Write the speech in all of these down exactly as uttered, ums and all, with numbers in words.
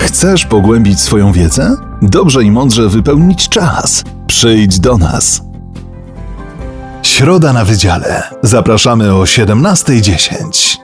Chcesz pogłębić swoją wiedzę? Dobrze i mądrze wypełnić czas. Przyjdź do nas. Środa na Wydziale. Zapraszamy o siedemnasta dziesięć.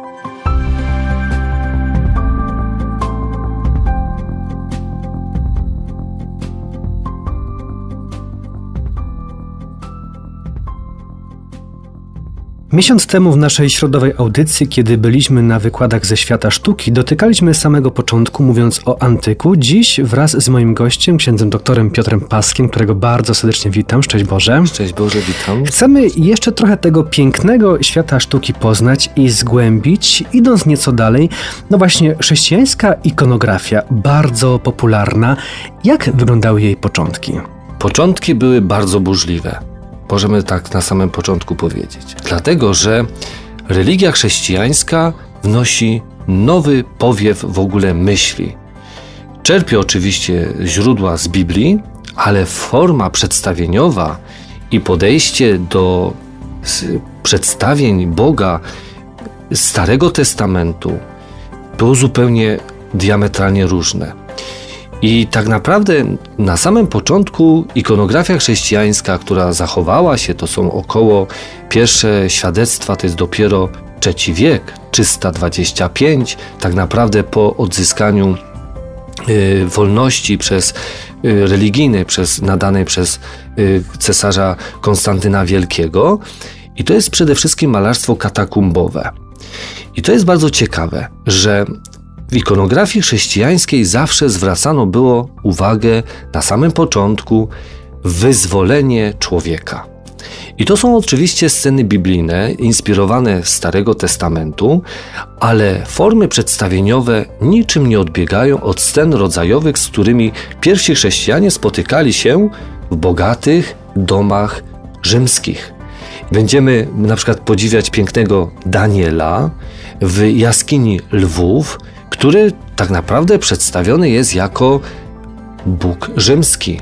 Miesiąc temu w naszej środowej audycji, kiedy byliśmy na wykładach ze świata sztuki, dotykaliśmy samego początku, mówiąc o antyku. Dziś wraz z moim gościem, księdzem doktorem Piotrem Paskiem, którego bardzo serdecznie witam. Szczęść Boże. Szczęść Boże, witam. Chcemy jeszcze trochę tego pięknego świata sztuki poznać i zgłębić, idąc nieco dalej. No właśnie, chrześcijańska ikonografia, bardzo popularna. Jak wyglądały jej początki? Początki były bardzo burzliwe. Możemy tak na samym początku powiedzieć. Dlatego, że religia chrześcijańska wnosi nowy powiew w ogóle myśli. Czerpie oczywiście źródła z Biblii, ale forma przedstawieniowa i podejście do przedstawień Boga Starego Testamentu było zupełnie diametralnie różne. I tak naprawdę na samym początku ikonografia chrześcijańska, która zachowała się, to są około pierwsze świadectwa, to jest dopiero trzeci wiek, trzysta dwadzieścia pięć, tak naprawdę po odzyskaniu y, wolności przez y, religijnej, przez, nadanej przez y, cesarza Konstantyna Wielkiego. I to jest przede wszystkim malarstwo katakumbowe. I to jest bardzo ciekawe, że w ikonografii chrześcijańskiej zawsze zwracano było uwagę na samym początku wyzwolenie człowieka. I to są oczywiście sceny biblijne, inspirowane z Starego Testamentu, ale formy przedstawieniowe niczym nie odbiegają od scen rodzajowych, z którymi pierwsi chrześcijanie spotykali się w bogatych domach rzymskich. Będziemy na przykład podziwiać pięknego Daniela w jaskini lwów, który tak naprawdę przedstawiony jest jako Bóg rzymski,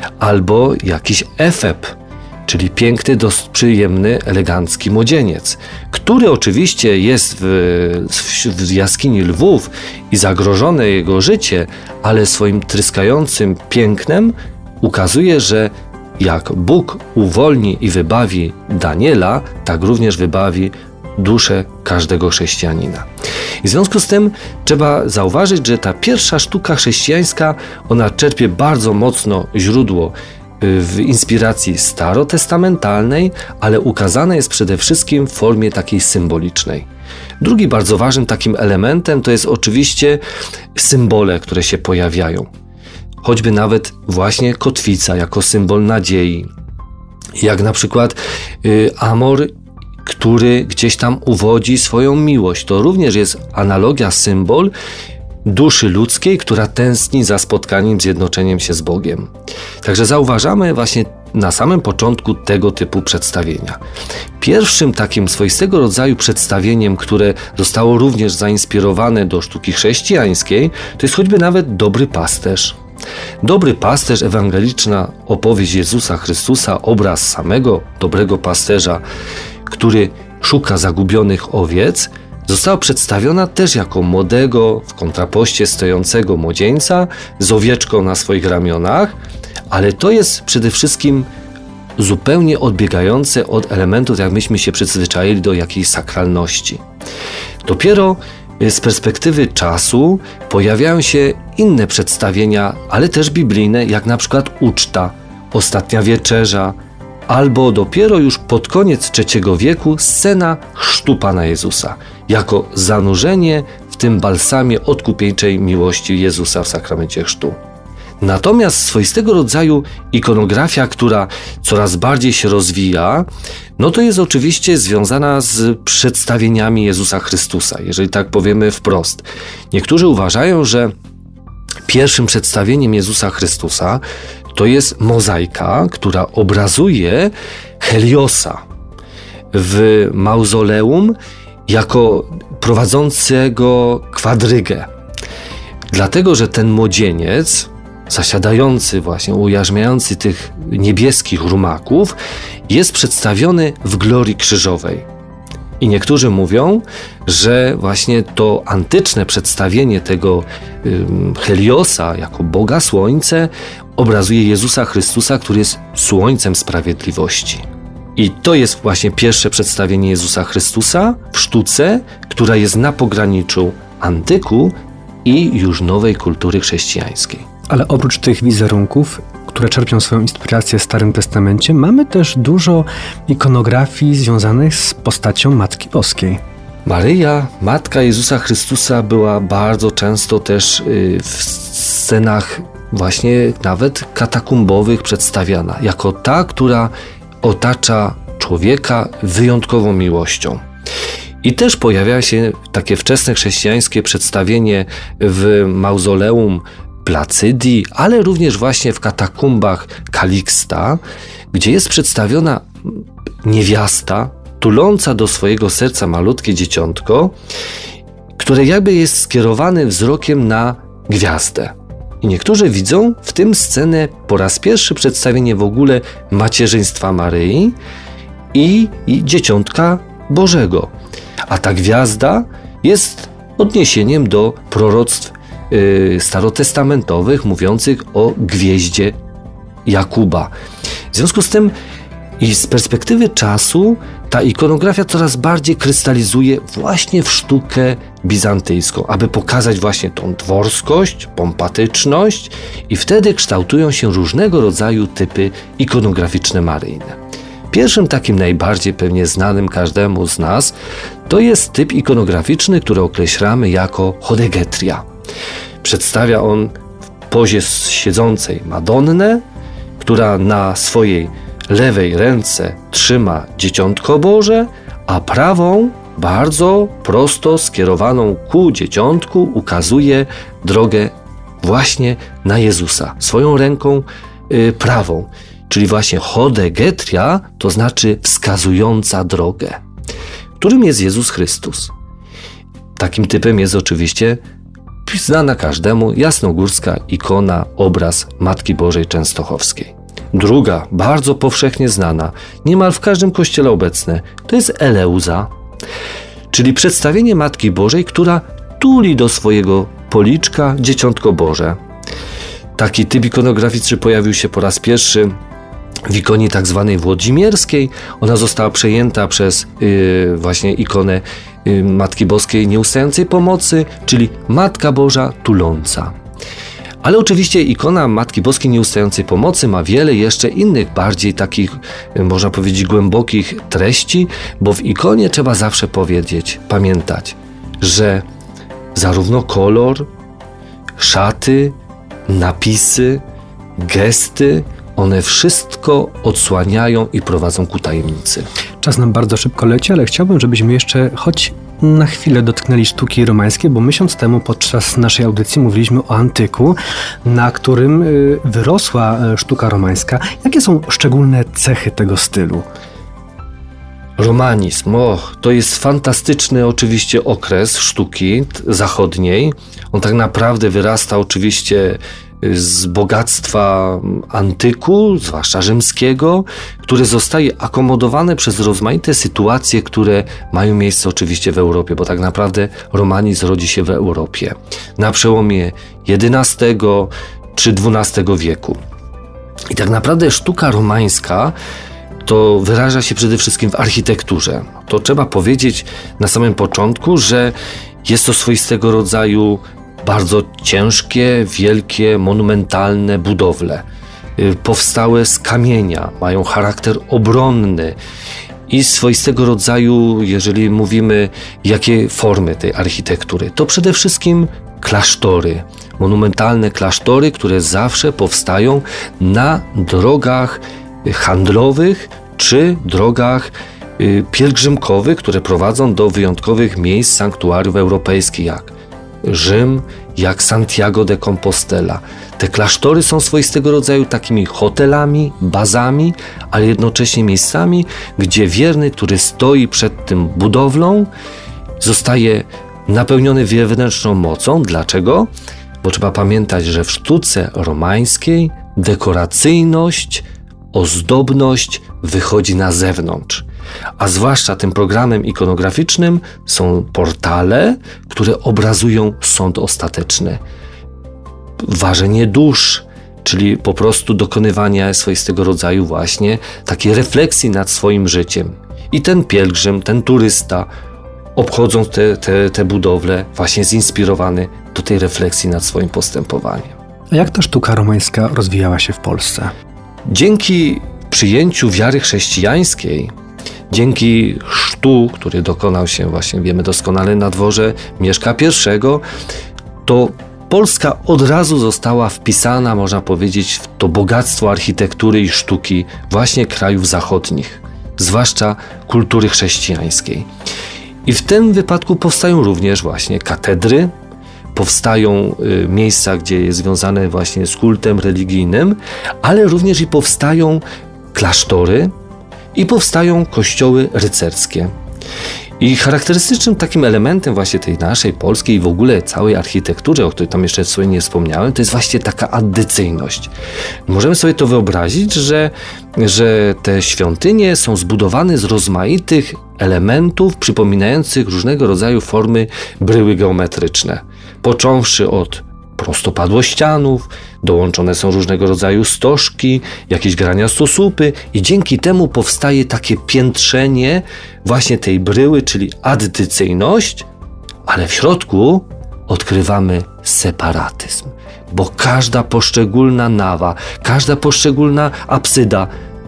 albo jakiś Efeb, czyli piękny, dość przyjemny, elegancki młodzieniec, który oczywiście jest w, w jaskini lwów i zagrożone jego życie, ale swoim tryskającym pięknem ukazuje, że jak Bóg uwolni i wybawi Daniela, tak również wybawi duszę każdego chrześcijanina. I w związku z tym trzeba zauważyć, że ta pierwsza sztuka chrześcijańska, ona czerpie bardzo mocno źródło w inspiracji starotestamentalnej, ale ukazana jest przede wszystkim w formie takiej symbolicznej. Drugi bardzo ważnym takim elementem to jest oczywiście symbole, które się pojawiają. Choćby nawet właśnie kotwica jako symbol nadziei. Jak na przykład y, Amor, który gdzieś tam uwodzi swoją miłość. To również jest analogia, symbol duszy ludzkiej, która tęskni za spotkaniem, zjednoczeniem się z Bogiem. Także zauważamy właśnie na samym początku tego typu przedstawienia. Pierwszym takim swoistego rodzaju przedstawieniem, które zostało również zainspirowane do sztuki chrześcijańskiej, to jest choćby nawet Dobry Pasterz. Dobry Pasterz, ewangeliczna opowieść Jezusa Chrystusa, obraz samego dobrego pasterza, który szuka zagubionych owiec, została przedstawiona też jako młodego, w kontrapoście stojącego młodzieńca z owieczką na swoich ramionach, ale to jest przede wszystkim zupełnie odbiegające od elementów, jak myśmy się przyzwyczaili do jakiejś sakralności. Dopiero z perspektywy czasu pojawiają się inne przedstawienia, ale też biblijne, jak na przykład uczta, ostatnia wieczerza, albo dopiero już pod koniec trzeciego wieku scena chrztu Pana Jezusa, jako zanurzenie w tym balsamie odkupieńczej miłości Jezusa w sakramencie chrztu. Natomiast swoistego rodzaju ikonografia, która coraz bardziej się rozwija, no to jest oczywiście związana z przedstawieniami Jezusa Chrystusa, jeżeli tak powiemy wprost. Niektórzy uważają, że pierwszym przedstawieniem Jezusa Chrystusa to jest mozaika, która obrazuje Heliosa w mauzoleum jako prowadzącego kwadrygę. Dlatego, że ten młodzieniec, zasiadający właśnie, ujarzmiający tych niebieskich rumaków, jest przedstawiony w glorii krzyżowej. I niektórzy mówią, że właśnie to antyczne przedstawienie tego ym, Heliosa jako Boga Słońce obrazuje Jezusa Chrystusa, który jest Słońcem Sprawiedliwości. I to jest właśnie pierwsze przedstawienie Jezusa Chrystusa w sztuce, która jest na pograniczu antyku i już nowej kultury chrześcijańskiej. Ale oprócz tych wizerunków, które czerpią swoją inspirację w Starym Testamencie, mamy też dużo ikonografii związanych z postacią Matki Boskiej. Maryja, Matka Jezusa Chrystusa, była bardzo często też w scenach właśnie nawet katakumbowych przedstawiana, jako ta, która otacza człowieka wyjątkową miłością. I też pojawia się takie wczesne chrześcijańskie przedstawienie w mauzoleum Placydii, ale również właśnie w katakumbach Kaliksta, gdzie jest przedstawiona niewiasta tuląca do swojego serca malutkie dzieciątko, które jakby jest skierowane wzrokiem na gwiazdę. I niektórzy widzą w tym scenę po raz pierwszy przedstawienie w ogóle macierzyństwa Maryi i, i dzieciątka Bożego. A ta gwiazda jest odniesieniem do proroctw yy, starotestamentowych mówiących o gwieździe Jakuba. W związku z tym i z perspektywy czasu ta ikonografia coraz bardziej krystalizuje właśnie w sztukę bizantyjską, aby pokazać właśnie tą dworskość, pompatyczność i wtedy kształtują się różnego rodzaju typy ikonograficzne maryjne. Pierwszym takim najbardziej pewnie znanym każdemu z nas to jest typ ikonograficzny, który określamy jako hodegetria. Przedstawia on w pozie siedzącej Madonnę, która na swojej lewej ręce trzyma Dzieciątko Boże, a prawą, bardzo prosto skierowaną ku Dzieciątku, ukazuje drogę właśnie na Jezusa. Swoją ręką y, prawą, czyli właśnie hodegetria, to znaczy wskazująca drogę, którym jest Jezus Chrystus. Takim typem jest oczywiście znana każdemu jasnogórska ikona, obraz Matki Bożej Częstochowskiej. Druga, bardzo powszechnie znana, niemal w każdym kościele obecne, to jest Eleuza, czyli przedstawienie Matki Bożej, która tuli do swojego policzka Dzieciątko Boże. Taki typ ikonograficzny pojawił się po raz pierwszy w ikonie tak zwanej włodzimierskiej. Ona została przejęta przez yy, właśnie ikonę yy, Matki Boskiej Nieustającej Pomocy, czyli Matka Boża tuląca. Ale oczywiście ikona Matki Boskiej Nieustającej Pomocy ma wiele jeszcze innych, bardziej takich, można powiedzieć, głębokich treści, bo w ikonie trzeba zawsze powiedzieć, pamiętać, że zarówno kolor, szaty, napisy, gesty, one wszystko odsłaniają i prowadzą ku tajemnicy. Czas nam bardzo szybko leci, ale chciałbym, żebyśmy jeszcze choć na chwilę dotknęli sztuki romańskiej, bo miesiąc temu podczas naszej audycji mówiliśmy o antyku, na którym wyrosła sztuka romańska. Jakie są szczególne cechy tego stylu? Romanizm, o, to jest fantastyczny oczywiście okres sztuki zachodniej. On tak naprawdę wyrasta oczywiście z bogactwa antyku, zwłaszcza rzymskiego, które zostaje akomodowane przez rozmaite sytuacje, które mają miejsce oczywiście w Europie, bo tak naprawdę romanizm rodzi się w Europie na przełomie jedenastego czy dwunastego wieku. I tak naprawdę sztuka romańska to wyraża się przede wszystkim w architekturze. To trzeba powiedzieć na samym początku, że jest to swoistego rodzaju bardzo ciężkie, wielkie, monumentalne budowle. Powstałe z kamienia, mają charakter obronny i swoistego rodzaju, jeżeli mówimy, jakie formy tej architektury, to przede wszystkim klasztory. Monumentalne klasztory, które zawsze powstają na drogach handlowych czy drogach pielgrzymkowych, które prowadzą do wyjątkowych miejsc sanktuariów europejskich, jak Rzym, jak Santiago de Compostela. Te klasztory są swoistego rodzaju takimi hotelami, bazami, ale jednocześnie miejscami, gdzie wierny, który stoi przed tym budowlą, zostaje napełniony wewnętrzną mocą. Dlaczego? Bo trzeba pamiętać, że w sztuce romańskiej dekoracyjność, ozdobność wychodzi na zewnątrz. A zwłaszcza tym programem ikonograficznym są portale, które obrazują sąd ostateczny. Ważenie dusz, czyli po prostu dokonywania swoistego rodzaju właśnie takiej refleksji nad swoim życiem. I ten pielgrzym, ten turysta, obchodząc te, te, te budowle, właśnie zinspirowany do tej refleksji nad swoim postępowaniem. A jak ta sztuka romańska rozwijała się w Polsce? Dzięki przyjęciu wiary chrześcijańskiej, dzięki chrztu, który dokonał się właśnie, wiemy doskonale, na dworze Mieszka I, to Polska od razu została wpisana, można powiedzieć, w to bogactwo architektury i sztuki właśnie krajów zachodnich, zwłaszcza kultury chrześcijańskiej. I w tym wypadku powstają również właśnie katedry, powstają y, miejsca, gdzie jest związane właśnie z kultem religijnym, ale również i powstają klasztory i powstają kościoły rycerskie. I charakterystycznym takim elementem właśnie tej naszej polskiej i w ogóle całej architektury, o której tam jeszcze sobie nie wspomniałem, to jest właśnie taka addycyjność. Możemy sobie to wyobrazić, że, że te świątynie są zbudowane z rozmaitych elementów przypominających różnego rodzaju formy bryły geometryczne. Począwszy od prostopadłościanów, dołączone są różnego rodzaju stożki, jakieś graniastosłupy i dzięki temu powstaje takie piętrzenie właśnie tej bryły, czyli addycyjność, ale w środku odkrywamy separatyzm, bo każda poszczególna nawa, każda poszczególna apsyda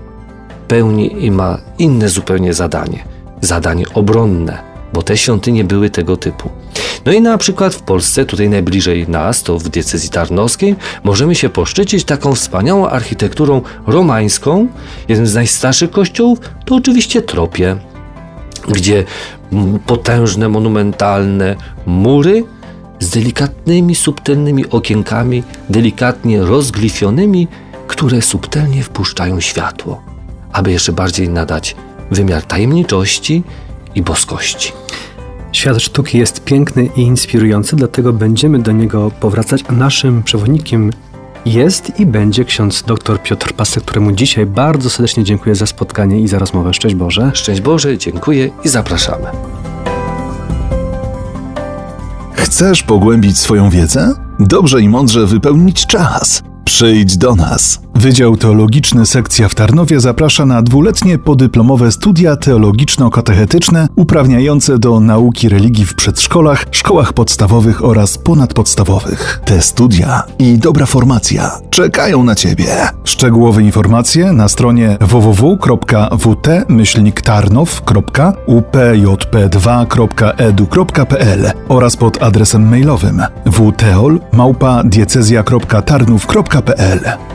pełni i ma inne zupełnie zadanie, zadanie obronne, bo te świątynie były tego typu. No i na przykład w Polsce, tutaj najbliżej nas, to w diecezji tarnowskiej, możemy się poszczycić taką wspaniałą architekturą romańską. Jeden z najstarszych kościołów to oczywiście Tropie, gdzie potężne, monumentalne mury z delikatnymi, subtelnymi okienkami, delikatnie rozglifionymi, które subtelnie wpuszczają światło, aby jeszcze bardziej nadać wymiar tajemniczości i boskości. Świat sztuki jest piękny i inspirujący, dlatego będziemy do niego powracać, a naszym przewodnikiem jest i będzie ksiądz dr Piotr Pasek, któremu dzisiaj bardzo serdecznie dziękuję za spotkanie i za rozmowę. Szczęść Boże. Szczęść Boże, dziękuję i zapraszamy. Chcesz pogłębić swoją wiedzę? Dobrze i mądrze wypełnić czas. Przyjdź do nas. Wydział Teologiczny Sekcja w Tarnowie zaprasza na dwuletnie podyplomowe studia teologiczno-katechetyczne uprawniające do nauki religii w przedszkolach, szkołach podstawowych oraz ponadpodstawowych. Te studia i dobra formacja czekają na Ciebie. Szczegółowe informacje na stronie w w w kropka w t myślnik tarnow kropka u p j p dwa kropka e d u kropka p l oraz pod adresem mailowym w teol małpa diecezja kropka tarnów kropka p l.